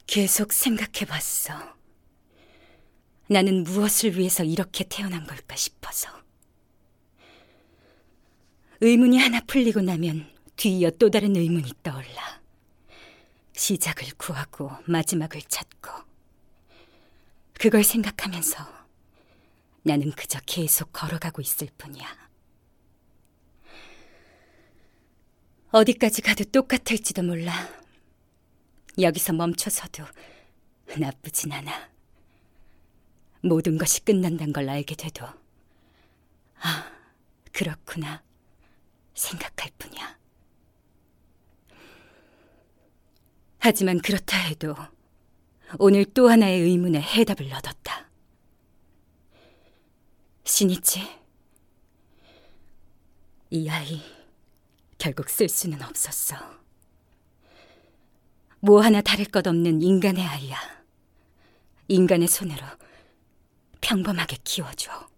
계속 생각해봤어. 나는 무엇을 위해서 이렇게 태어난 걸까 싶어서. 의문이 하나 풀리고 나면 뒤이어 또 다른 의문이 떠올라. 시작을 구하고 마지막을 찾고. 그걸 생각하면서 나는 그저 계속 걸어가고 있을 뿐이야. 어디까지 가도 똑같을지도 몰라. 여기서 멈춰서도 나쁘진 않아. 모든 것이 끝난다는 걸 알게 돼도 아, 그렇구나 생각할 뿐이야. 하지만 그렇다 해도 오늘 또 하나의 의문에 해답을 얻었다. 신이치, 이 아이 결국 쓸 수는 없었어. 뭐 하나 다를 것 없는 인간의 아이야. 인간의 손으로 평범하게 키워줘.